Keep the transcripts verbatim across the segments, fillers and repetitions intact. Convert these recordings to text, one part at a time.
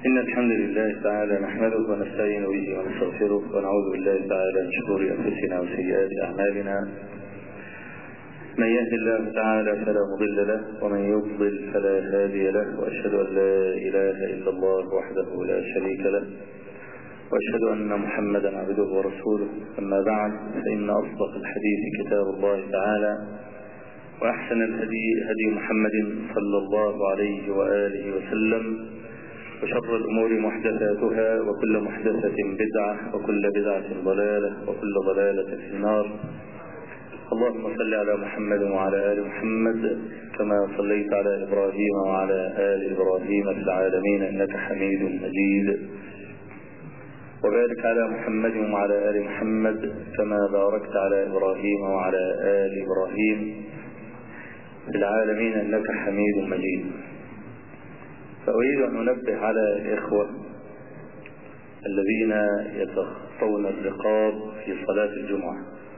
إن الحمد لله تعالى نحمده ونستعين به ونستغفره ونعوذ بالله تعالى من شرور أنفسنا وسيئات أعمالنا. من يهد الله تعالى فلا مضل له ومن يضلل فلا هادي له، وأشهد أن لا إله إلا الله وحده لا شريك له، وأشهد أن محمدا عبده ورسوله. أما بعد، فإن أصدق الحديث كتاب الله تعالى، وأحسن الهدي هدي محمد صلى الله عليه وآله وسلم، وشر الأمور محدثاتها، وكل محدثة بدعة، وكل بدعة ضلالة، وكل ضلالة في النار. اللهم صل على محمد وعلى آل محمد كما صليت على إبراهيم وعلى آل إبراهيم في العالمين إنك حميد مجيد، وبارك على محمد وعلى آل محمد كما باركت على إبراهيم وعلى آل إبراهيم في العالمين إنك حميد مجيد. فأريد أن أنبه على الإخوة الذين يتخطون الرقاب في صلاة الجمعة.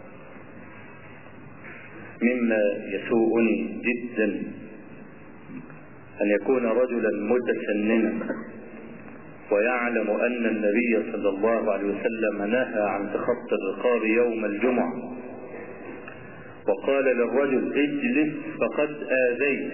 مما يسوءني جدا أن يكون رجلا متسننا ويعلم أن النبي صلى الله عليه وسلم نهى عن تخطي الرقاب يوم الجمعة، وقال للرجل اجلس فقد آذيت،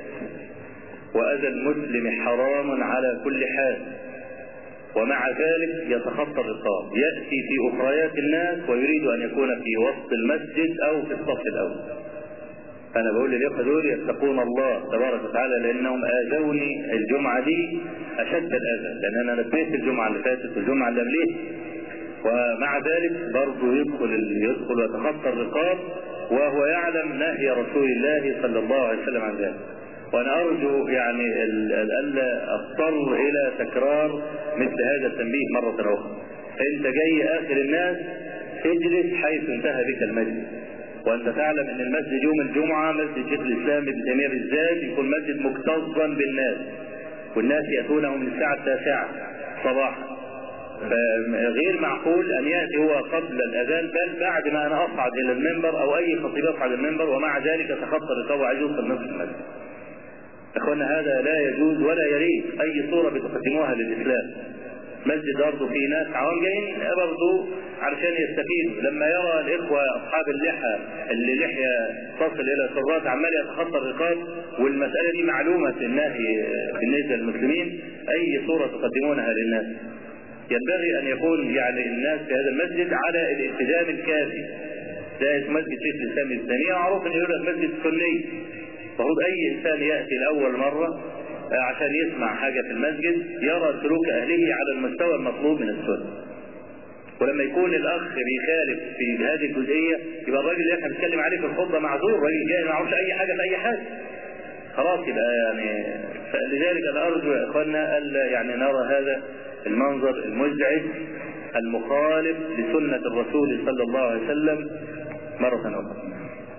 وأذى المسلم حرام على كل حال، ومع ذلك يتخطى الرقاب، يأتي في أخريات الناس ويريد أن يكون في وسط المسجد أو في الصف الأول. أنا بقول للإخوة دول يتقون الله تبارك وتعالى، لأنهم آذوني الجمعة دي أشد الأذى، لأن أنا نبهت الجمعة اللي فاتت والجمعة اللي قبليه، ومع ذلك برضه يدخل يدخل ويتخطى الرقاب وهو يعلم نهي رسول الله صلى الله عليه وسلم عن ذلك. وأنا أرجو يعني ألا أضطر إلى تكرار مثل هذا التنبيه مرة أخرى. فأنت جاي آخر الناس، اجلس حيث انتهى بك المجلس، وأنت تعلم أن المسجد يوم الجمعة مسجد شيخ الإسلام ابن تيمية بالذات يكون مسجد مكتظا بالناس، والناس يأتونه من الساعة التاسعة صباحا، فغير معقول أن يأتي هو قبل الأذان، بل بعد ما أنا أصعد إلى المنبر أو أي خطيب يصعد المنبر، ومع ذلك تخطى الرقاب وعايز يوصل نصف المسجد. أخوانا هذا لا يجوز ولا يليق أي صورة بتقدموها للإسلام. مسجد برضه فيه ناس عوام جايين برضه علشان يستفيدوا، لما يرى الإخوة أصحاب اللحى اللي لحية تصل إلى سرات عمال يتخطى الرقاب، والمسألة دي معلومة في النهي بالنسبة للمسلمين، أي صورة تقدمونها للناس. ينبغي أن يكون يعني الناس في هذا المسجد على الالتزام الكافي. ده اسمه مسجد شيخ الإسلام ابن تيمية، معروف أن يقول مسجد سني. المفروض أي إنسان يأتي لأول مرة عشان يسمع حاجة في المسجد يرى سلوك أهله على المستوى المطلوب من السنة. ولما يكون الأخ بيخالف في هذه الجزئية، يبقى الراجل اللي احنا بنتكلم عليه في الخطبة معذور، راجل جاي ما يعرفش أي حاجة في أي حاجة، خلاص يبقى يعني. فلذلك أنا أرجو يا إخواننا ألا يعني نرى هذا المنظر المزعج المخالف لسنة الرسول صلى الله عليه وسلم مرة أخرى.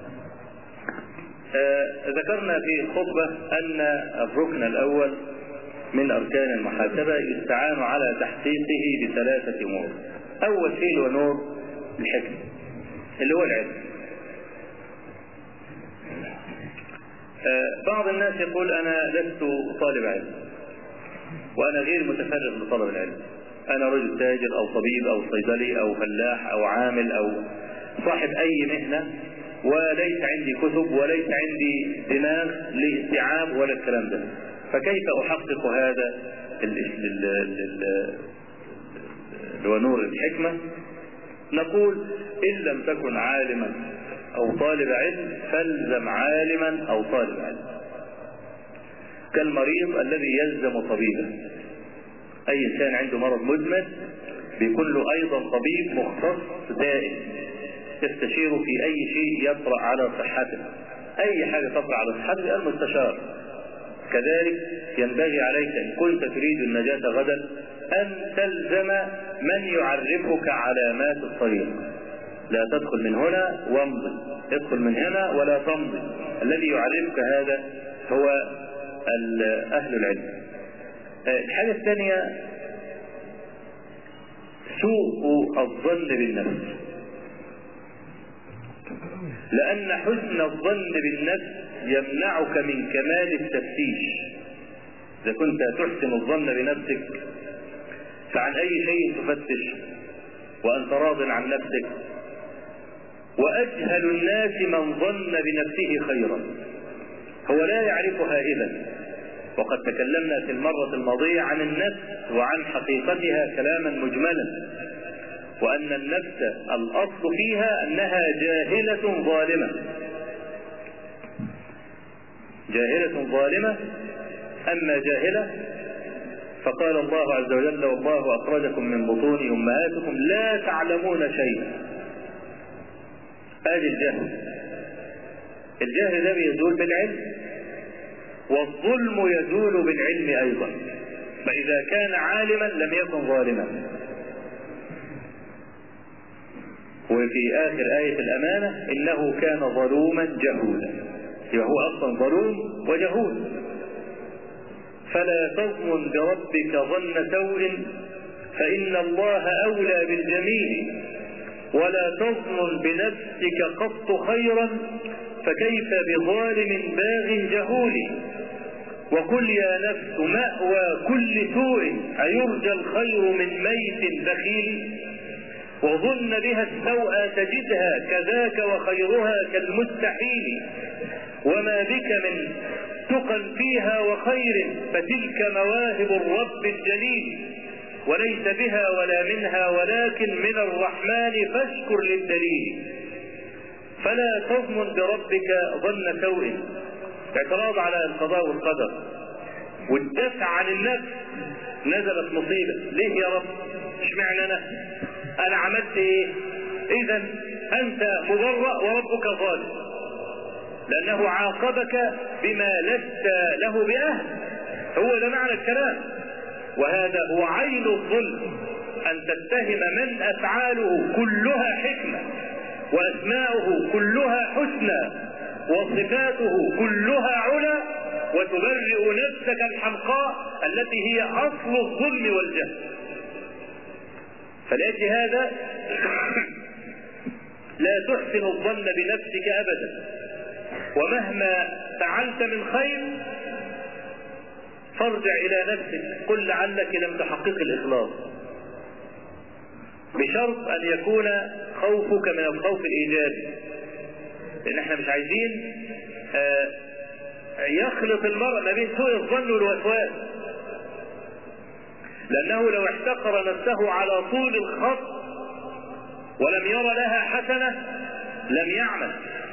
آه ذكرنا في الخطبة أن الركن الأول من أركان المحاسبة يستعان على تحقيقه بثلاثة أمور. أول شيء هو نور الحكمة اللي هو العلم. آه بعض الناس يقول أنا لست طالب علم وأنا غير متفرغ لطلب العلم، أنا رجل تاجر أو طبيب أو صيدلي أو فلاح أو عامل أو صاحب أي مهنة، وليس عندي كتب وليس عندي دماغ لاستيعاب ولا الكلام ده، فكيف أحقق هذا اللي هو نور الحكمة؟ نقول إن لم تكن عالما أو طالب علم فالزم عالما أو طالب علم، كالمريض الذي يلزم طبيبا. أي إنسان عنده مرض مزمن بيكون له أيضا طبيب مختص دائم يستشير في أي شيء يطرأ على صحته، أي حاجة تطرأ على صحته المستشار. كذلك ينبغي عليك إن كنت تريد النجاة غدا أن تلزم من يعرفك علامات الطريق، لا تدخل من هنا وامضي، ادخل من هنا ولا تمضي. الذي يعرفك هذا هو أهل العلم. الحاجة الثانية سوء الظن بالنفس، لأن حسن الظن بالنفس يمنعك من كمال التفتيش. إذا كنت تحسن الظن بنفسك فعن أي شيء تفتش وأنت راض عن نفسك؟ وأجهل الناس من ظن بنفسه خيرا، هو لا يعرفها إذن. وقد تكلمنا في المرة الماضية عن النفس وعن حقيقتها كلاما مجملا، وأن النفس الأصل فيها أنها جاهلة ظالمة، جاهلة ظالمة. أما جاهلة فقال الله عز وجل: والله أخرجكم من بطون أمهاتكم لا تعلمون شيئا. هذا الجهل، الجهل ده يزول بالعلم، والظلم يزول بالعلم أيضا، فإذا كان عالما لم يكن ظالما. وفي آخر آية الأمانة: إنه كان ظلوما جهولا، يبقى هو أصلا ظلوم وجهول. فلا تظن بربك ظن سوء فإن الله أولى بالجميل، ولا تظن بنفسك قط خيرا فكيف بظالم باغ جهول. وقل يا نفس مأوى كل سوء أيرجى الخير من ميت بخيل، وظن بها السوء تجدها كذاك وخيرها كالمستحيل. وما بك من تقى فيها وخير فتلك مواهب الرب الجليل، وليس بها ولا منها ولكن من الرحمن فاشكر للدليل. فلا تظن بربك ظن سوء، اعتراض على القضاء والقدر والدفع عن النفس. نزلت مصيبة، ليه يا رب؟ اشمعنى انا؟ انا عملت ايه؟ اذا انت مبرأ وربك ظالم، لانه عاقبك بما لست له بأهل. هو ده معنى الكلام، وهذا هو عين الظلم، ان تتهم من افعاله كلها حكمة واسماؤه كلها حسنى وصفاته كلها علا، وتبرئ نفسك الحمقاء التي هي اصل الظلم والجهل. فلأجل هذا لا تحسن الظن بنفسك ابدا، ومهما فعلت من خير فارجع الى نفسك، قل لعلك لم تحقق الاخلاص، بشرط ان يكون خوفك من الخوف الايجابي، لان احنا مش عايزين آه يخلط المرء ما بين سوء الظن والوسواس، لانه لو احتقر نفسه على طول الخط ولم يرى لها حسنة لم يعمل.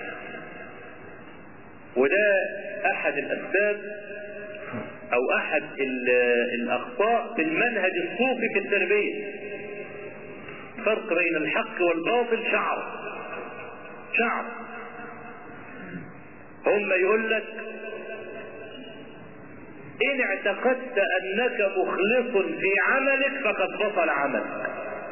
وده احد الاسباب او احد الاخطاء في المنهج الصوفي في التربية. فرق بين الحق والباطل شعر شعر هم يقول لك: ان اعتقدت انك مخلص في عملك فقد بطل عملك.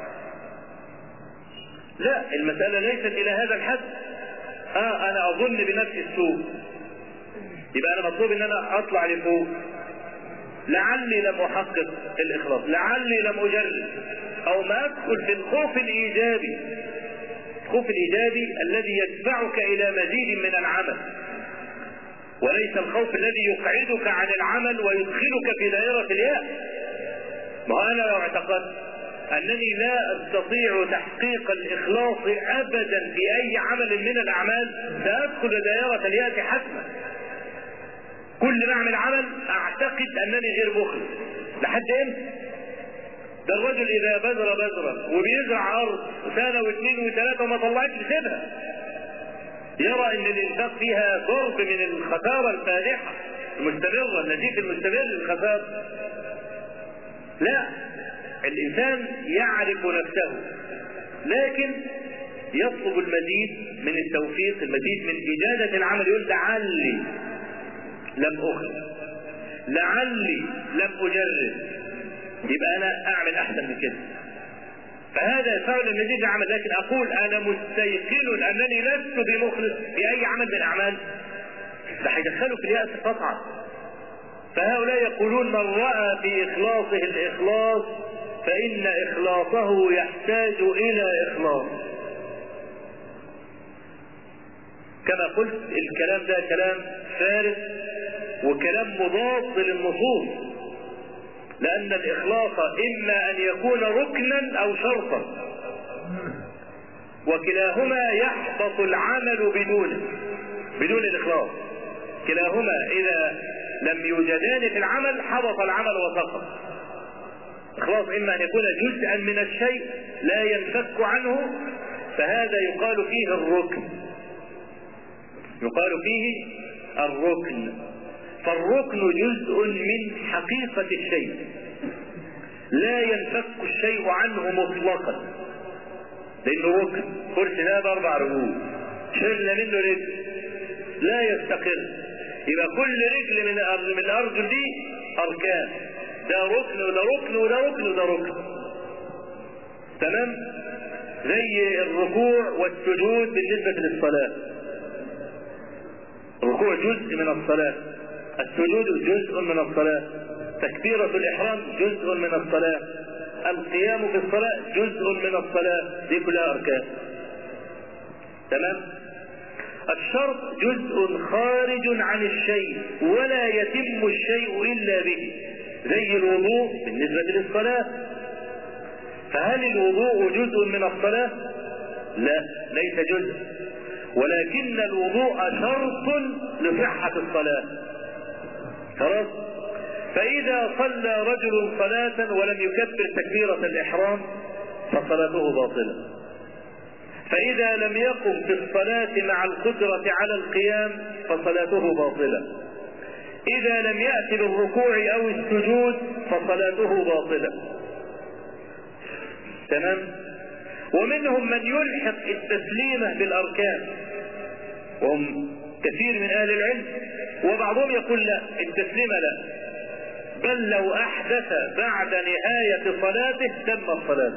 لا، المسألة ليست الى هذا الحد. اه انا اظن بنفسي السوء، يبقى انا مطلوب ان انا اطلع لفوق، لعلي لم احقق الاخلاص، لعلي لم اجرب، او ما ادخل في الخوف الايجابي، الخوف الايجابي الذي يدفعك الى مزيد من العمل، وليس الخوف الذي يقعدك عن العمل ويدخلك في دائرة اليأس. ما انا لو اعتقدت انني لا استطيع تحقيق الاخلاص ابدا في اي عمل من الاعمال سادخل دائرة اليأس حتما. كل ما اعمل عمل اعتقد انني غير مخلص. لحد امتى؟ ده الرجل اذا بذر بذرا وبيزرع ارض سنة واثنين وثلاثة وما طلعتش يسيبها، يرى ان الانفاق فيها ضرب من الخسارة الفادحة المستمرة، النزيف المستمر للخسارة. لا، الانسان يعرف نفسه، لكن يطلب المزيد من التوفيق، المزيد من اجادة العمل. يقول: لعلي لم اخلص، لعلي لم اجرب، يبقى انا اعمل احسن من كده. فهذا يدفعني المزيد العمل. لكن اقول انا مستيقن انني لست بمخلص في اي عمل من الاعمال، ده هيدخله في اليأس قطعا. فهؤلاء يقولون: من رأى في اخلاصه الاخلاص فان اخلاصه يحتاج الى اخلاص. كما قلت الكلام ده كلام فارغ وكلام مضاد للنصوص. لأن الإخلاص إما أن يكون ركنا أو شرطا، وكلاهما يحبط العمل بدونه، بدون الإخلاص. كلاهما إذا لم يوجدان في العمل حبط العمل وسقط. إخلاص إما أن يكون جزءا من الشيء لا ينفك عنه، فهذا يقال فيه الركن، يقال فيه الركن. فالركن جزء من حقيقة الشيء لا ينفك الشيء عنه مطلقا، لأنه ركن. كرسي هذا أربع رجول، شلنا منه رجل لا يستقر، يبقى كل رجل من من الأرجل دي أركان، ده ركن وده ركن وده ركن وده ركن. تمام؟ زي الركوع والسجود بالنسبة للصلاة. الركوع جزء من الصلاة، السجود جزء من الصلاة، تكبيرة الإحرام جزء من الصلاة، القيام في الصلاة جزء من الصلاة، دي كلها أركان. تمام؟ الشرط جزء خارج عن الشيء ولا يتم الشيء إلا به، زي الوضوء بالنسبة للصلاة. فهل الوضوء جزء من الصلاة؟ لا، ليس جزء، ولكن الوضوء شرط لصحة الصلاة. خلاص؟ فإذا صلى رجل صلاة ولم يكبر تكبيرة الإحرام فصلاته باطلة. فإذا لم يقم في الصلاة مع القدرة على القيام فصلاته باطلة. إذا لم يأتي بالركوع أو السجود فصلاته باطلة. تمام؟ ومنهم من يلحق التسليمة بالأركان، وهم كثير من أهل العلم، وبعضهم يقول لا، التسليمة لا، بل لو أحدث بعد نهاية صلاته تم الصلاة.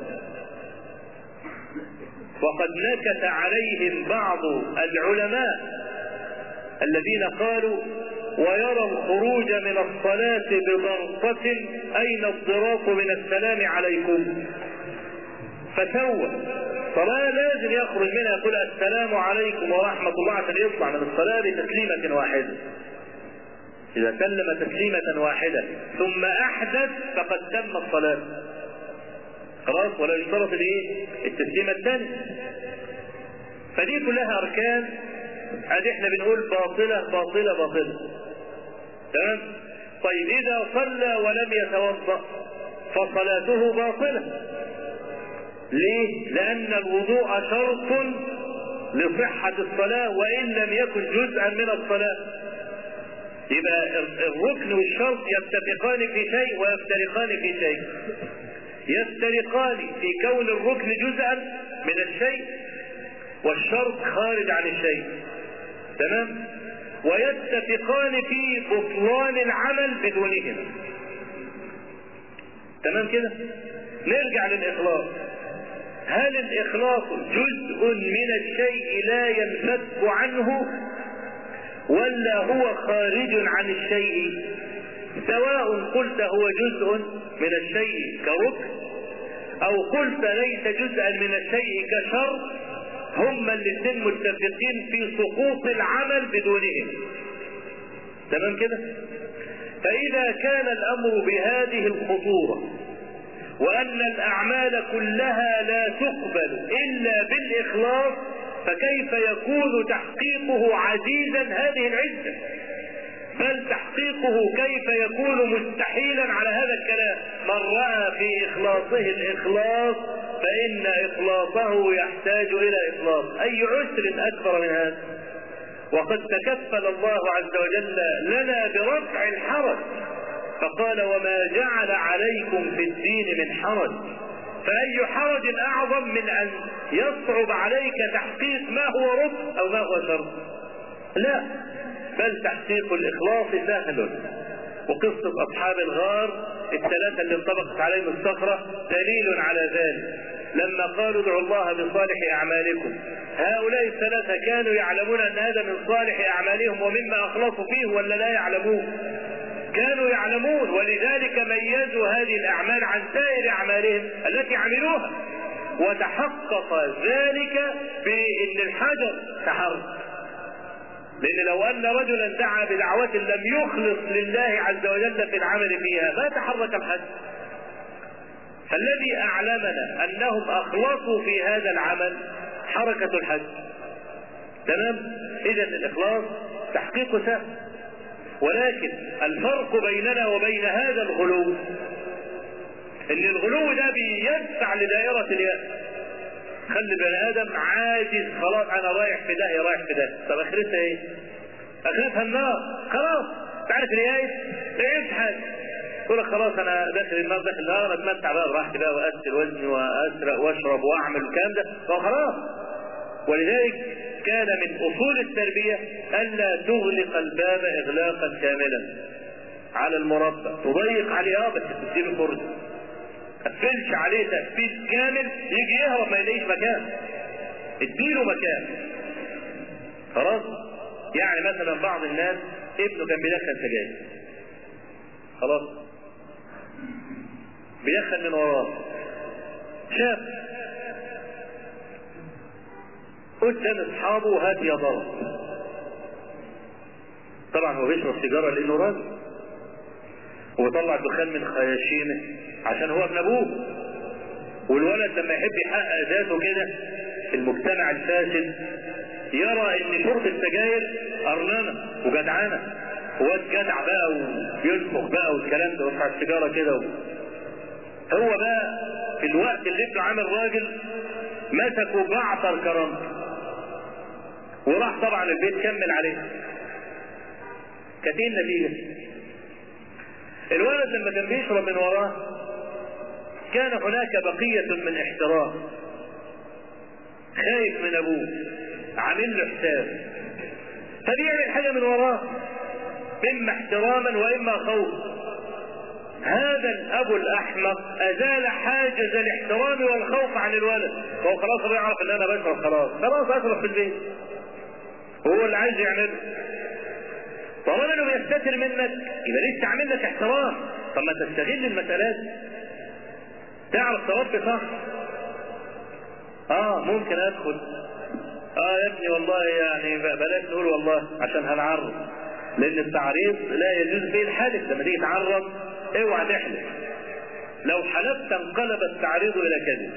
وقد نكت عليهم بعض العلماء الذين قالوا ويرى الخروج من الصلاة بضرطة أين الضراط من السلام عليكم، فسوى صلاة لازم يخرج منها يقول السلام عليكم ورحمة الله عشان يطلع من الصلاة بتسليمة واحدة. إذا سلم تسليمة واحدة ثم أحدث فقد تم الصلاة، خلاص، ولا يشترط الايه؟ التسليمة الثانية. فدي كلها أركان، ادي احنا بنقول باطلة باطلة باطلة. تمام؟ طيب إذا صلى ولم يتوضأ فصلاته باطلة. ليه؟ لأن الوضوء شرط لصحة الصلاة وإن لم يكن جزءا من الصلاة. يبقى الركن والشرط يتفقان في شيء ويفترقان في شيء. يفترقان في كون الركن جزءا من الشيء والشرط خارج عن الشيء. تمام؟ ويتفقان في بطلان العمل بدونهما. تمام كده؟ نرجع للإخلاص. هل الإخلاص جزء من الشيء لا ينفك عنه ولا هو خارج عن الشيء؟ سواء قلت هو جزء من الشيء كركن او قلت ليس جزءا من الشيء كشرط، هما الاثنين متفقين في سقوط العمل بدونهم. تمام كده؟ فإذا كان الأمر بهذه الخطورة وأن الأعمال كلها لا تقبل إلا بالإخلاص، فكيف يكون تحقيقه عزيزا هذه العزة؟ بل تحقيقه كيف يكون مستحيلا على هذا الكلام؟ من رأى في إخلاصه الإخلاص فإن إخلاصه يحتاج إلى إخلاص. أي عسر أكبر من هذا؟ وقد تكفل الله عز وجل لنا برفع الحرج، فقال وما جعل عليكم في الدين من حرج. فأي حرج أعظم من أن يصعب عليك تحقيق ما هو ركن أو ما هو شرط؟ لا، بل تحقيق الإخلاص سهل. وقصة أصحاب الغار الثلاثة اللي انطبقت عليهم الصخرة دليل على ذلك. لما قالوا ادعوا الله بصالح أعمالكم، هؤلاء الثلاثة كانوا يعلمون أن هذا من صالح أعمالهم ومما أخلصوا فيه ولا لا يعلمون؟ كانوا يعلمون، ولذلك ميزوا هذه الأعمال عن سائر أعمالهم التي عملوها. وتحقق ذلك بأن الحجر تحرك. لان لو ان رجلا دعا بدعوة لم يخلص لله عز وجل في العمل فيها ما تحرك الحج. فالذي اعلمنا انهم اخلصوا في هذا العمل حركة الحج. تمام؟ اذا الاخلاص تحقيق سهل، ولكن الفرق بيننا وبين هذا الغلو ان الغلو ده بيدفع لدائرة اليأس. خلي بني ادم عاجز، خلاص انا رايح في داهية رايح في داهية، طب اخرتها ايه؟ اخرتها النار. خلاص تعرف اليائس تعيش حاجة، يقول لك خلاص انا داخل النار داخل النار اتمتع بقى براحتي بقى واسر وزني واسرق واشرب واعمل الكلام ده فخلاص. ولذلك كان من اصول التربية الا تغلق الباب اغلاقا كاملا على المربى، تضيق عليه اه بس تديله فرصة، تقفلش عليه تقفيل كامل يجي يهرب ما يلاقيش مكان، اديله مكان. خلاص؟ يعني مثلا بعض الناس ابنه كان بيدخن سجاير، خلاص بيدخن من وراه، شاف قدام اصحابه هات يا ضرب، طبعا هو بيشرب سيجاره لانه راجل وطلع دخان من خياشيمه عشان هو ابن ابوه. والولد لما يحب يحقق ذاته كده في المجتمع الفاسد يرى ان شرب السجاير ارنانه وجدعانه، هو جدع بقى وينفخ بقى والكلام ده ويرفع السيجاره كده و... هو بقى في الوقت اللي ابنه عامل راجل مسكوا بعطر كرامته وراح طبعا البيت كمل عليه. كانت ايه النتيجه؟ الولد لما كان بيشرب من وراه كان هناك بقيه من احترام، خايف من ابوه عامل له حساب فبيعمل حاجه من وراه اما احتراما واما خوفا. هذا الاب الاحمق ازال حاجز الاحترام والخوف عن الولد، فهو خلاص بيعرف ان انا بشرب خلاص خلاص اشرب في البيت وهو اللي عايز يعمله. طالما انه بيستتر منك يبقى لسه عامل لك احترام، طب ما تستغل المسألات تعرف تربي صح. اه ممكن ادخل اه يا ابني والله يعني بلاش نقول والله عشان هنعرض، لان التعريض لا يجوز به الحلف. لما تيجي تعرض اوعى تحلف، لو حلفت انقلب التعريض الى كذب،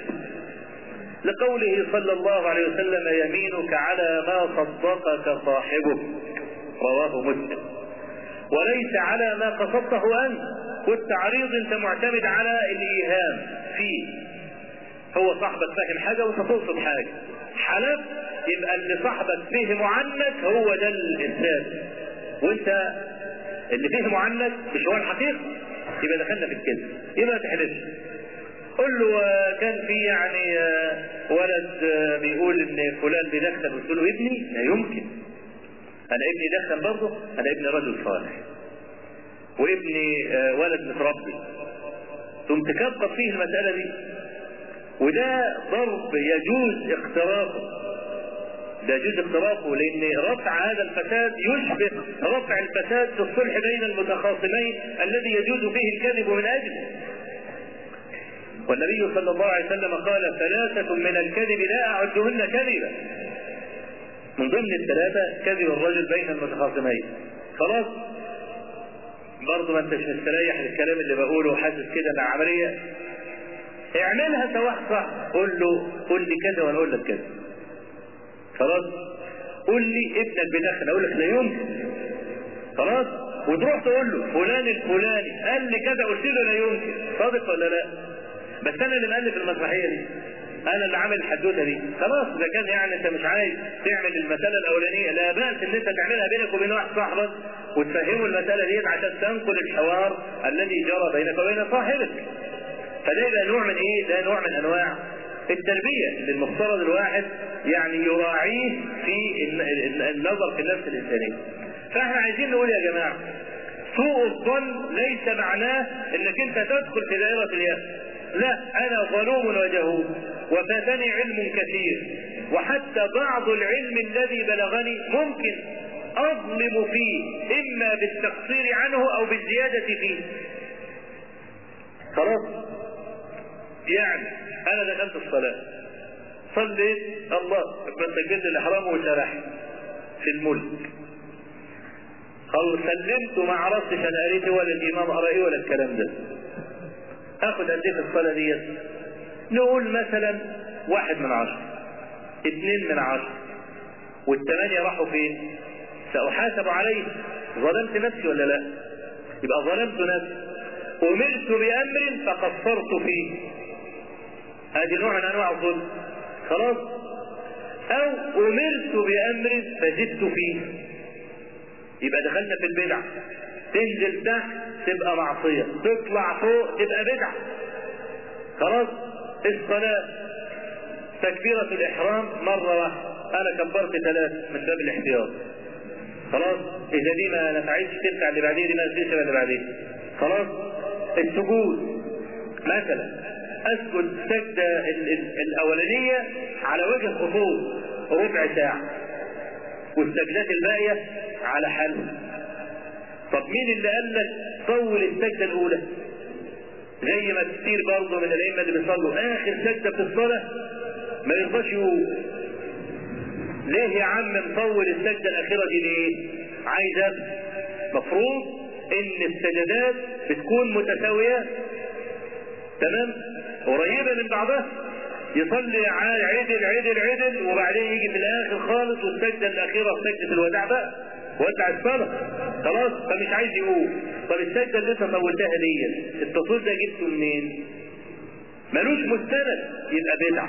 لقوله صلى الله عليه وسلم يمينك على ما صدقك صاحبك، رواه مسلم، وليس على ما قصدته انت. والتعريض انت معتمد على الايهام فيه، هو صاحبك فاهم حاجه وانت تقصد حاجه، حلف يبقى اللي صاحبك فهمه عنك هو ده الانسان، وانت اللي فهمه عنك مش هو الحقيقه، يبقى دخلنا في الكذب. يبقى ما تحلفش. قل له كان في يعني ولد بيقول ان فلان بيدخن، قلت له ابني لا يمكن، انا ابني يدخن برضه، انا ابني رجل صالح وابني ولد متربي، ثم تكبر فيه المساله دي، وده ضرب يجوز اقترافه، ده يجوز اقترافه، لان رفع هذا الفساد يشبه رفع الفساد في الصلح بين المتخاصمين الذي يجوز فيه الكذب من اجله. والنبي صلى الله عليه وسلم قال ثلاثة من الكذب لا اعدهن كذبا، من ضمن الثلاثة كذب الرجل بين المتخاصمين. خلاص برضه ما انتش مستريح للكلام اللي بقوله وحاسس كده مع عملية، اعملها سواء صح، قول له قول لي كذا وانا اقول لك كذا. خلاص قول لي ابنك بيدخن اقول لك لا يمكن، خلاص وتروح تقول له فلان الفلاني قال لي كذا قلت له لا يمكن، صادق ولا لا؟ بس انا اللي مؤلف المسرحيه دي، انا اللي عامل الحدوته دي، خلاص اذا كان يعني انت مش عايز تعمل المساله الاولانيه لا باس ان انت تعملها بينك وبين واحد صاحبك وتفهمه المساله دي عشان تنقل الحوار الذي جرى بينك وبين صاحبك. فده يبقى نوع من ايه؟ ده نوع من انواع التربيه اللي المفترض الواحد يعني يراعيه في النظر في النفس الانسانيه. فاحنا عايزين نقول يا جماعه سوء الظن ليس معناه انك انت تدخل في دائره اليأس، لا، انا ظلوم وجهول وفاتني علم كثير، وحتى بعض العلم الذي بلغني ممكن اظلم فيه اما بالتقصير عنه او بالزيادة فيه. خلاص يعني انا دخلت الصلاة صليت الله مسجد الاحرام وشرحت في الملك او سلمت وما عرفتش انا قريت ولا الامام قرا ايه ولا الكلام ده، اخد قد ايه في الصلاه ديت؟ نقول مثلا واحد من عشرة، اثنين من عشرة، والثمانية راحوا فين؟ سأحاسب عليه. ظلمت نفسي ولا لا؟ يبقى ظلمت نفسي. أمرت بأمر فقصرت فيه، هذه نوع من أنواع الظلم. خلاص؟ أو أمرت بأمر فزدت فيه، يبقى دخلنا في البدع. تنزل تحت تبقى معصية، تطلع فوق تبقى بدعة. خلاص؟ الصلاة تكبيرة الإحرام مرة واحدة، أنا كبرت ثلاثة من باب الاحتياط. خلاص؟ إذا دي ما نفعتش تنفع اللي بعدين، دي ما تنفعش اللي بعدين. خلاص؟ السجود مثلا أسجد سجدة الأولانية على وجه الخطوط ربع ساعة، والسجدات الباقية على حل. طب مين اللي قال لك طول السجدة الأولى؟ زي ما كتير برضه من الأئمة اللي بيصلوا آخر سجدة في الصلاة ما يرضاش يقول. ليه يا عم مطول السجدة الأخيرة دي ليه؟ عايز أبدا. مفروض إن السجدات بتكون متساوية، تمام؟ قريبة من بعضها. يصلي عدل عدل عدل وبعدين يجي في الآخر خالص والسجدة الأخيرة سجدة الوداع بقى، ودع الصلاة. خلاص؟ فمش عايز يقول. طب السجدة اللي أنت طولتها دي التصوير ده جبته منين؟ ملوش مستند، يبقى بدعة.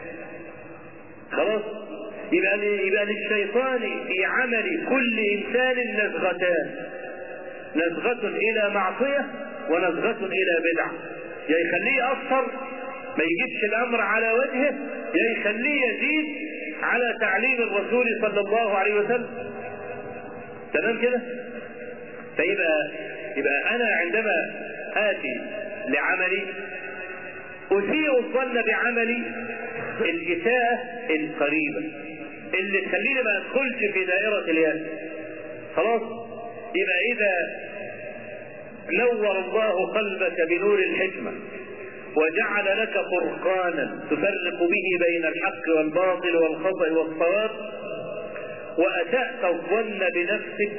خلاص؟ يبقى يبقى للشيطان في عمل كل إنسان نزغتان، نزغة إلى معصية ونزغة إلى بدعة. يا يخليه يأثر ما يجيبش الأمر على وجهه، يا يخليه يزيد على تعليم الرسول صلى الله عليه وسلم. تمام كده؟ فيبقى يبقى أنا عندما آتي لعملي أسيء الظن بعملي الإساءة القريبة اللي تخليني ما أدخلش في دائرة اليأس. خلاص؟ يبقى إذا نور الله قلبك بنور الحكمة وجعل لك فرقانا تفرق به بين الحق والباطل والخطأ والصواب، وأسأت الظن بنفسك،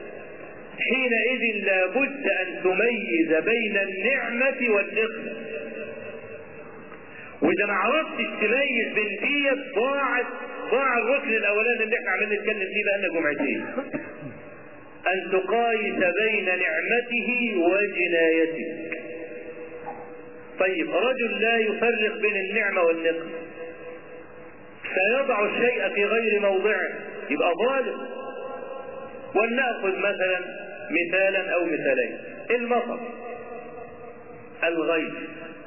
حينئذ لابد أن تميز بين النعمة والنقمة. وإذا ما عرفتش تميز بين ديت ضاعت ضاع الركن الأولاني اللي احنا عمالين نتكلم فيه بقالنا جمعتين، أن تقايس بين نعمته وجنايتك. طيب رجل لا يفرق بين النعمة والنقمة فيضع الشيء في غير موضعه، يبقى ظالم. ولنأخذ مثلا مثالا أو مثالين. المطر، الغيث،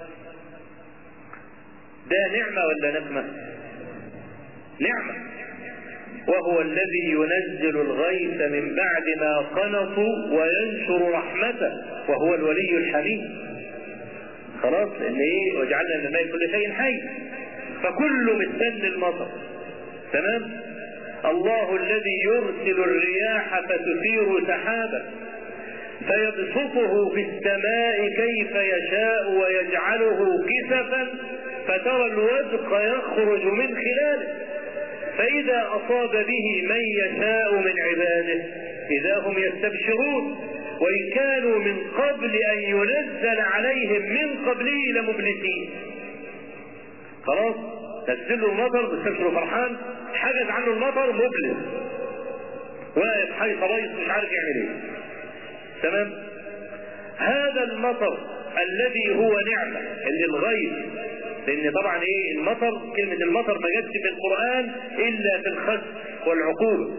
ده نعمة ولا نقمة؟ نعمة. وهو الذي ينزل الغيث من بعد ما قنطوا وينشر رحمته وهو الولي الحميد. خلاص؟ لأن إيه؟ وجعلنا من الماء كل شيء حي، فكل مستن المطر. تمام؟ الله الذي يرسل الرياح فتثير سحابا فيبسطه في السماء كيف يشاء ويجعله كسفا فترى الودق يخرج من خلاله فإذا أصاب به من يشاء من عباده إذا هم يستبشرون وإن كانوا من قبل أن ينزل عليهم من قبله لمبلسين. خلاص؟ نزل له المطر مستبشر فرحان، حجز عنه المطر مبلس واقف حي خلاص مش عارف يعمل ايه. تمام؟ هذا المطر الذي هو نعمة اللي الغيث، لأن طبعا ايه المطر، كلمة المطر ما جاتش في القرآن إلا في الخسف والعقوبة.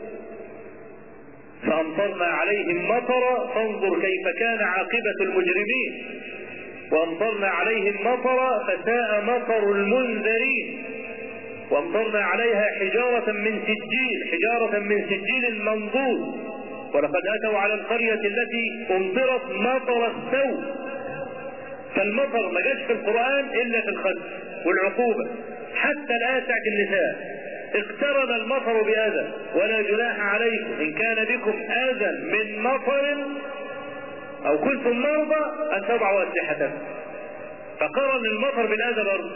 فأمطرنا عليهم مطرا فانظر كيف كان عاقبة المجرمين، وأمطرنا عليهم مطرا فساء مطر المنذرين، وأمطرنا عليها حجارة من سجيل، حجارة من سجيل منضود، ولقد أتوا على القرية التي أمطرت مطر السوء. فالمطر ما جاش في القرآن إلا في الخسف والعقوبة. حتى الآية بتاعت النساء اقترن المطر بأذى ولا جناح عليكم إن كان بكم أذى من مطر أو كنتم مرضى أن تضعوا أسلحتكم، فقرن المطر بالأذى برضه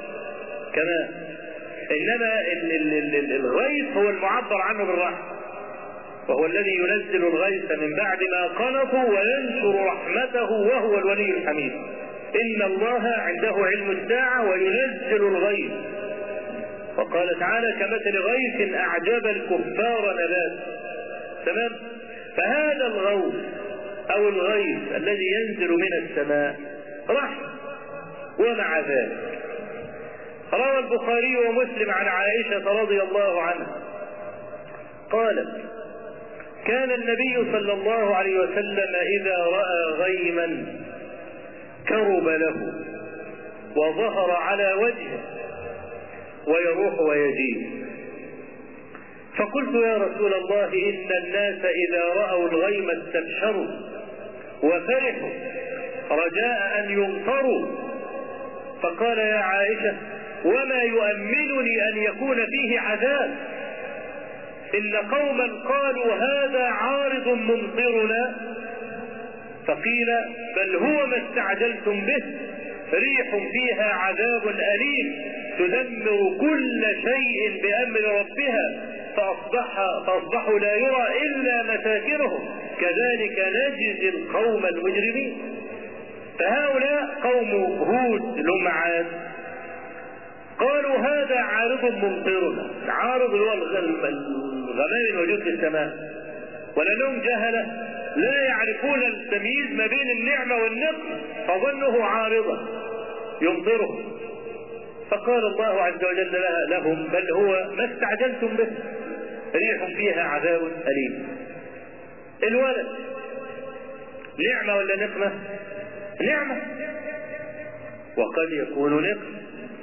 كمان. إنما الغيث هو المعبر عنه بالرحمة. وهو الذي ينزل الغيث من بعد ما قنطوا وينشر رحمته وهو الولي الحميد. إن الله عنده علم الساعة وينزل الغيث. وقال تعالى كمثل غيث أعجب الكفار نباته. تمام. فهذا الغوث أو الغيث الذي ينزل من السماء رحمة. ومع ذلك روى البخاري ومسلم عن عائشة رضي الله عنها قالت كان النبي صلى الله عليه وسلم إذا رأى غيما كرب له وظهر على وجهه ويروح ويجيب، فقلت يا رسول الله إن الناس إذا رأوا الغيم استبشروا وفرحوا رجاء أن يمطروا، فقال يا عائشة وما يؤمنني أن يكون فيه عذاب، إن قوما قالوا هذا عارض ممطرنا، فقيل بل هو ما استعجلتم به ريح فيها عذاب أليم تدمر كل شيء بأمر ربها فأصبح فأصبحوا لا يرى إلا مساكنهم كذلك نجزي القوم المجرمين. فهؤلاء قوم هود لمعاد قالوا هذا عارض ممطرنا، العارض هو الغمام الموجود في السماء، ولأنهم جهلة لا يعرفون التمييز ما بين النعمة والنقمة فظنه عارضا يمطرهم. فقال الله عز وجل لها لهم بل هو ما استعجلتم به ريح فيها عذاب أليم. الولد نعمة ولا نقمة؟ نعمة، وقد يكون نقمة.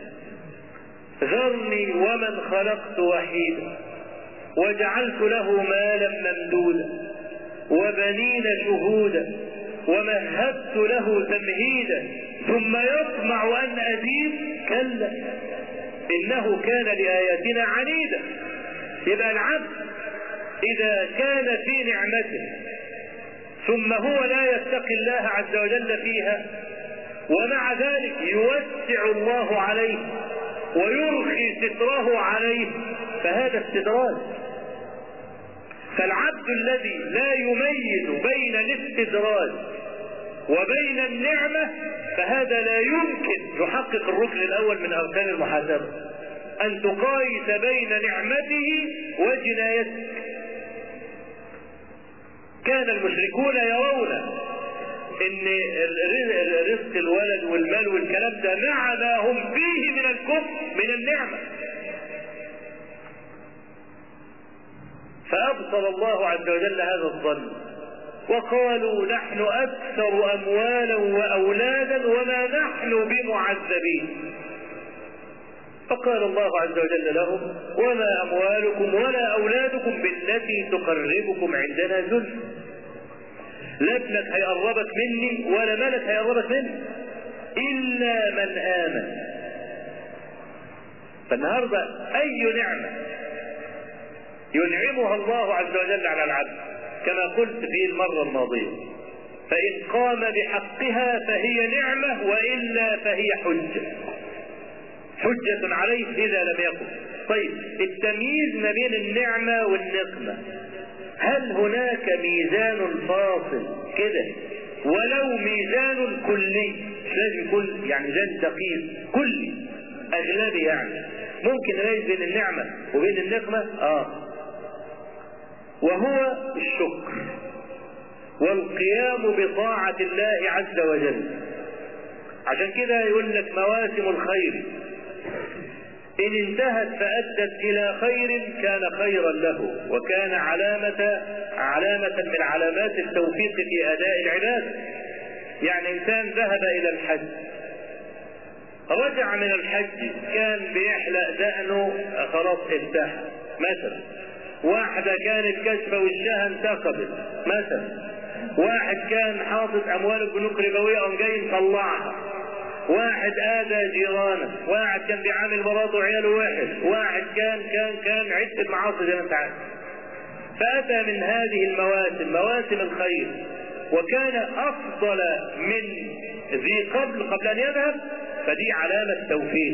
ذرني ومن خلقت وحيدا وجعلت له مالا ممدودا وبنين شهودا ومهدت له تمهيدا ثم يطمع أن أزيد كلا إنه كان لآياتنا عنيدا. يبقى العبد إذا كان في نعمته ثم هو لا يتقي الله عز وجل فيها ومع ذلك يوسع الله عليه ويرخي ستره عليه فهذا استدراج. فالعبد الذي لا يميز بين الاستدراج وبين النعمة فهذا لا يمكن يحقق الركن الأول من أركان المحاسبة، أن تقايس بين نعمته وجنايته. كان المشركون يرون ان رزق الولد والمال والكلام ده مع ما هم فيه من الكفر من النعمة، فأبطل الله عز وجل هذا الظن وقالوا نحن أكثر أموالا وأولادا وما نحن بمعذبين. فقال الله عز وجل لهم وما أموالكم ولا أولادكم بالتي تقربكم عندنا زلفى. لا ابنك هيقربك مني ولا مالك هيقربك مني إلا من آمن. فالنهاردة أي نعمة ينعمها الله عز وجل على العبد كما قلت في المرة الماضية فإن قام بحقها فهي نعمة وإلا فهي حجة حجة عليه إذا لم يقم. طيب التمييز ما بين النعمة والنقمة، هل هناك ميزان فاصل كده ولو ميزان كلي؟ مش لازم يكون يعني ميزان دقيق كلي أغلبي، يعني ممكن نميز بين النعمة وبين النقمة اه وهو الشكر والقيام بطاعة الله عز وجل. عشان كده يقول لك مواسم الخير إن انتهت فأدت إلى خير كان خيرا له وكان علامة علامة من علامات التوفيق في أداء العبادة. يعني إنسان ذهب إلى الحج رجع من الحج كان بيحلق دقنه خلاص انتهى مثلا، واحدة كانت كشفة وشها انتقبت مثلا، واحد كان حاطط أموال البنوك ربوية قام جاي مطلعها، واحد آذى جيرانه، واحد كان بيعامل مراته وعياله وحش، واحد كان كان كان عدة معاصي زي ما انت عارف. فأتى من هذه المواسم مواسم الخير وكان أفضل من ذي قبل قبل أن يذهب، فدي علامة توفيق.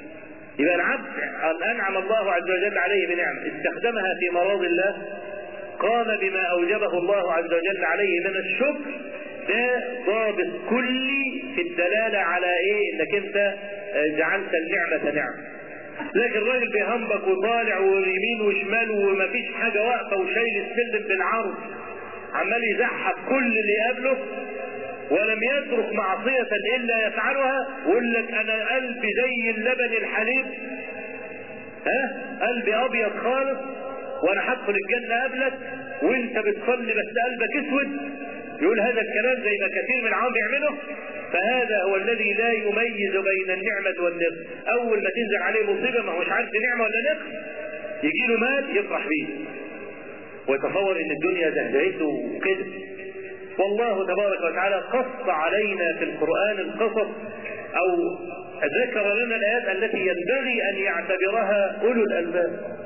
يبقى العبد أنعم الله عز وجل عليه بنعمة استخدمها في مراضي الله قام بما أوجبه الله عز وجل عليه من الشكر، ده ضابط كلي في الدلالة على ايه؟ انك انت جعلت النعمة نعمة. لكن الراجل بيهمبك وطالع ويمين وشمال ومفيش حاجة واقفة وشايل السلم بالعرض، عمال يزحف كل اللي يقابله ولم يترك معصية الا يفعلها، ويقول لك انا قلبي زي اللبن الحليب، ها قلبي ابيض خالص وانا هدخل الجنة قبلك وانت بتصلي بس قلبك اسود. يقول هذا الكلام زي ما كثير من العوام بيعمله. فهذا هو الذي لا يميز بين النعمة والنقص. اول ما تنزل عليه مصيبة ما هوش عارف نعمة ولا نقص، يجي له مال يفرح بيه ويتصور ان الدنيا زهزهته وكده. والله تبارك وتعالى قص علينا في القرآن القصص او ذكر لنا الآيات التي ينبغي ان يعتبرها اولو الالباب.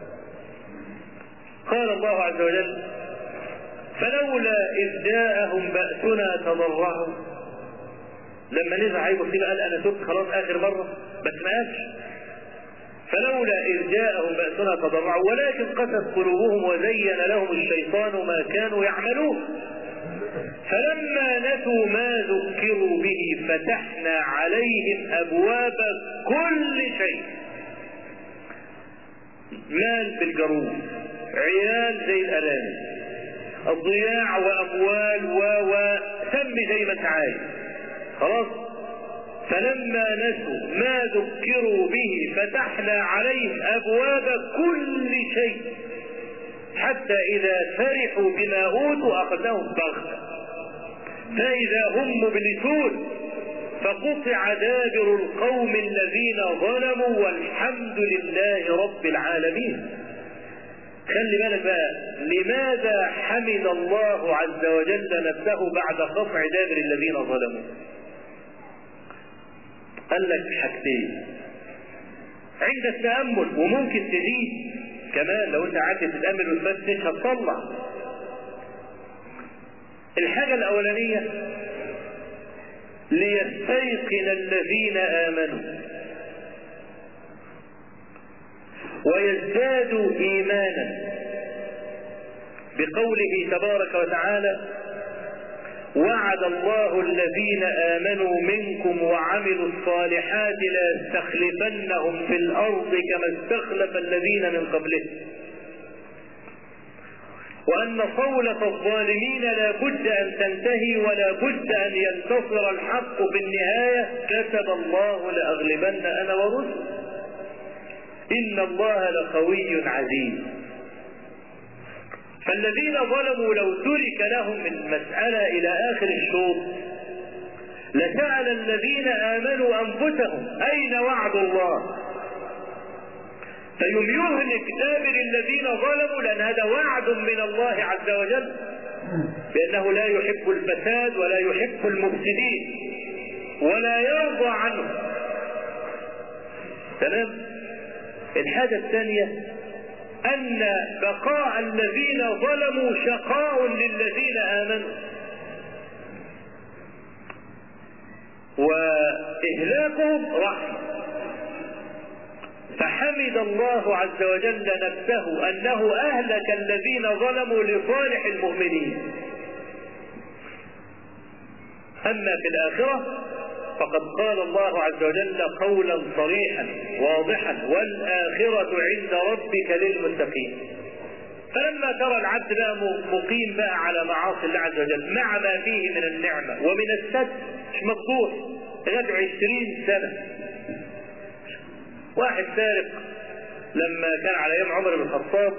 قال الله عز وجل: فلولا إذ جاءهم بأسنا تضرعوا. لما نزل عليه مصيبة قال أنا تبت خلاص آخر مرة، بس ما قالش فلولا إذ جاءهم بأسنا تضرعوا ولكن قست قلوبهم وزين لهم الشيطان ما كانوا يعملون فلما نسوا ما ذكروا به فتحنا عليهم أبواب كل شيء. مال بالجروح، عيال زي الأرانب، الضياع وأموال و و سمي زي ما انت عايز، خلاص. فلما نسوا ما ذكروا به فتحنا عليهم أبواب كل شيء حتى إذا فرحوا بما أوتوا أخذناهم بغتة فإذا هم مبلسون فقطع دابر القوم الذين ظلموا والحمد لله رب العالمين. خلي بالك بقى، لماذا حمد الله عز وجل نفسه بعد قطع دابر الذين ظلموا؟ قال لك حاجتين عند التأمل، وممكن تزيد كمان لو انت قعدت تتأمل وتفتش هتطلع. الحاجة الأولانية ليستيقن الذين آمنوا ويزدادوا إيمانا بقوله تبارك وتعالى: وعد الله الذين آمنوا منكم وعملوا الصالحات ليستخلفنهم في الأرض كما استخلف الذين من قبلهم وأن صولة الظالمين لا بد أن تنتهي ولا بد أن ينتصر الحق في النهاية. كتب الله لأغلبن أنا ورسلي إن الله لقوي عزيز. فالذين ظلموا لو ترك لهم المسألة إلى آخر الشوط لسأل الذين آمنوا أنفسهم أين وعد الله، فيم يهلك دابر الذين ظلموا، لأن هذا وعد من الله عز وجل بأنه لا يحب الفساد ولا يحب المفسدين ولا يرضى عنه. تمام. الحاجة الثانية أن بقاء الذين ظلموا شقاء للذين آمنوا، وإهلاكهم رحمة. فحمد الله عز وجل نفسه أنه أهلك الذين ظلموا لصالح المؤمنين. أما في الآخرة فقد قال الله عز وجل قولا صريحا واضحا: والآخرة عند ربك للمتقين. فلما ترى العبد بقى مقيم بقى على معاصي الله عز وجل مع ما فيه من النعمة ومن السد مش مقدور غد عشرين سنة. واحد سارق لما كان على ايام عمر بن الخطاب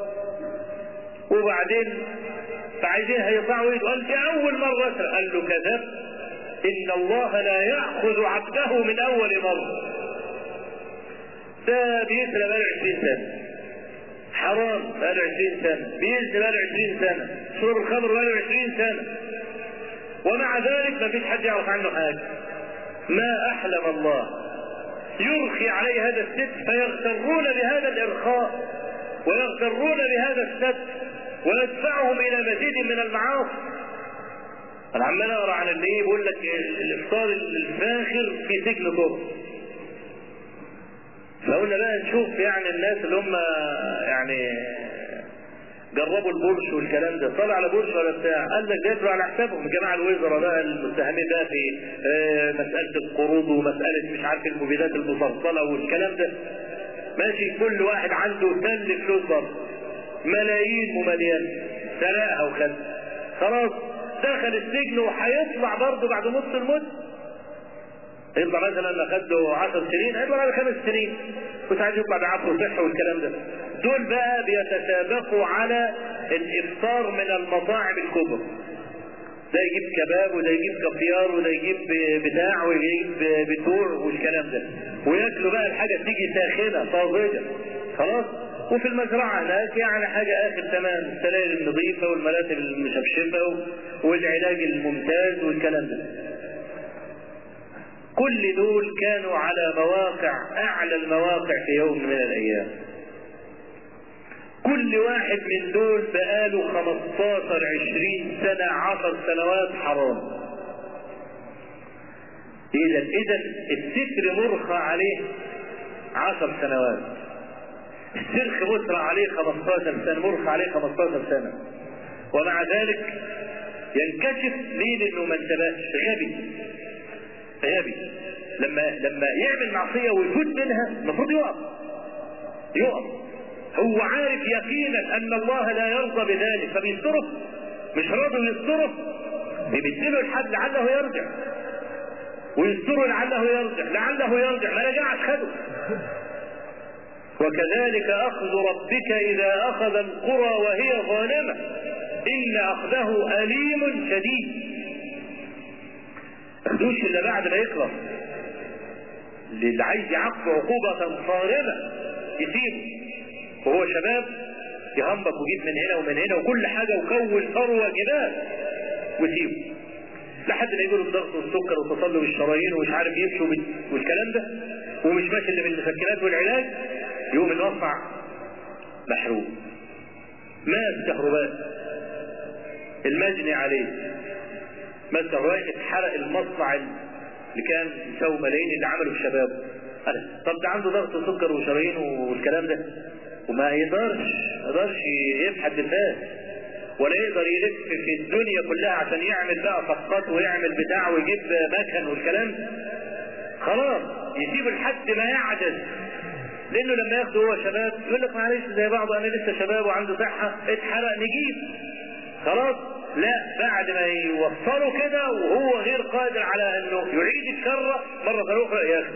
وبعدين فعايزين هيطلعوا يده، قال دي اول مرة اسرق. قال له كذب، ان الله لا يأخذ عبده من اول مرة. ده بيسرق بقاله عشرين سنة، حرام بقاله عشرين سنة، بيزني بقاله عشرين سنة، شرب الخمر بقاله عشرين سنة، ومع ذلك ما فيش حد يعرف عنه حاجة. ما احلم الله يرخي عليه هذا الست فيغترون بهذا الارخاء ويغترون بهذا الست ويدفعهم الى مزيد من المعاصي. انا عمال اقرا عن اللي ايه بيقول لك الافطار الفاخر في سجن كفر. فقلنا بقى نشوف يعني الناس اللي هم يعني جربوا البورش والكلام ده، طلع على بورش ولا بتاع، قال لك جاتوا على حسابهم الجماعه الوزراء بقى المتهمين بقى في آه مساله القروض ومساله مش عارف المبيدات المفصله والكلام ده. ماشي، كل واحد عنده تل فلوس برضه ملايين ومليان سرقها وخد، خلاص دخل السجن وهيطلع برضه بعد نص المده. يطلع مثلا اخده عشر سنين، هيطلع بعد خمس سنين، كنت عايز يطلع بعفو وصحه والكلام ده. دول بقى بيتسابقوا على الافطار من المطاعم الكبرى. ده يجيب كباب وده يجيب كافيار وده يجيب بتاع ويجيب بتوع والكلام ده، وياكلوا بقى الحاجه تيجي ساخنه طازجه خلاص. وفي المزرعه هناك يعني حاجه اخر تمام، السراير النظيفه والمراتب المشفشفه والعلاج الممتاز والكلام ده. كل دول كانوا على مواقع اعلى المواقع في يوم من الايام. كل واحد من دول بقاله خمستاشر عشرين سنة عشر سنوات حرام. اذا اذا الستر مرخى عليه عشر سنوات، السرخ مسرى عليه خمستاشر سنة، مرخى عليه خمستاشر سنة، ومع ذلك ينكشف ليه؟ لانه ما انتبهش، غبي غبي. لما لما يعمل معصية ويفوت منها المفروض يقف يقف هو عارف يقينا ان الله لا يرضى بذلك، فبيصرف، مش راضي يصرف، بيمدله الحد لعله يرجع، ويستره لعله يرجع، لعله يرجع، ما رجعش خده. وكذلك اخذ ربك اذا اخذ القرى وهي ظالمة ان اخذه اليم شديد. اخدوش الا بعد ما يخلص، اللي عايز يعاقب عقوبة صارمة يسيبه وهو شباب، يهمبك ويجيب من هنا ومن هنا وكل حاجة وكون ثروة جبال وسيبه لحد ما يجيله الضغط والسكر وتصلب الشرايين ومش عارف يمشي والكلام ده، ومش ماشي اللي بالمسكنات والعلاج، يقوم الوقع محروق، مات كهرباء، المجني عليه مات كهرباء، اتحرق المصنع اللي كان يساوي ملايين اللي عمله الشباب. طب ده عنده ضغط وسكر وشرايين والكلام ده، وما يقدرش يقدرش يبحث الناس ولا يقدر يلف في الدنيا كلها عشان يعمل بقى صفقات ويعمل بتاع ويجيب مكن والكلام، خلاص يسيب لحد ما يعجز. لانه لما ياخده هو شباب يقول لك معلش زي بعضه، انا لسه شباب وعنده صحه، اتحرق نجيب خلاص. لا، بعد ما يوصله كده وهو غير قادر على انه يعيد الشر مره اخرى ياخد،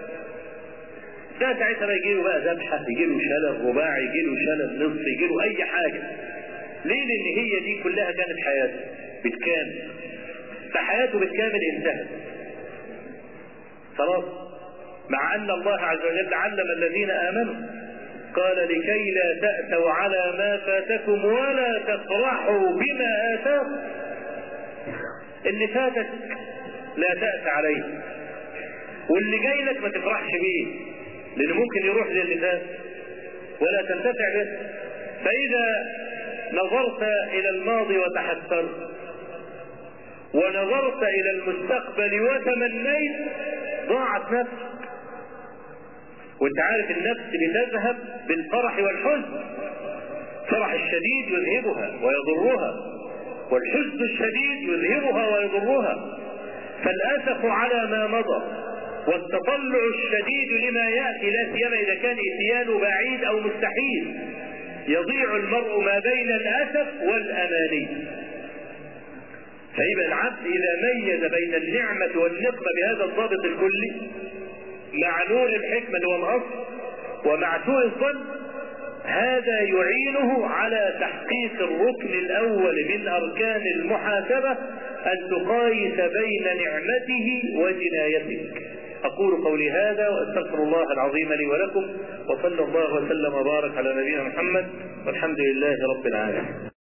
ده ساعتها بقى يجيله بقى ذبحه، يجيله شلل رباعي، يجيله شلل نصف، يجيله اي حاجه. ليه؟ لان هي دي كلها كانت حياته بالكامل، فحياته بالكامل انتهت خلاص. مع ان الله عز وجل علم الذين امنوا، قال لكي لا تأسوا على ما فاتكم ولا تفرحوا بما آتاكم. اللي فاتك لا تأس عليه، واللي جاي لك ما تفرحش بيه، لأنه ممكن يروح زي اللي فات ولا تنتفع به. فإذا نظرت إلى الماضي وتحسرت ونظرت إلى المستقبل وتمنيت، ضاعت نفسك. وانت عارف النفس بتذهب بالفرح والحزن، الفرح الشديد يذهبها ويضرها، والحزن الشديد يذهبها ويضرها. فالأسف على ما مضى والتطلع الشديد لما يأتي، لا سيما إذا كان إتيانه بعيد أو مستحيل، يضيع المرء ما بين الأسف والأماني. فيبقى العبد إذا ميز بين النعمة والنقمة بهذا الضابط الكلي، مع نور الحكمة اللي هو الأصل ومع سوء الظن، هذا يعينه على تحقيق الركن الأول من أركان المحاسبة، أن تقايس بين نعمته وجنايتك. أقول قولي هذا وأستغفر الله العظيم لي ولكم، وصلى الله وسلم وبارك على نبينا محمد، والحمد لله رب العالمين.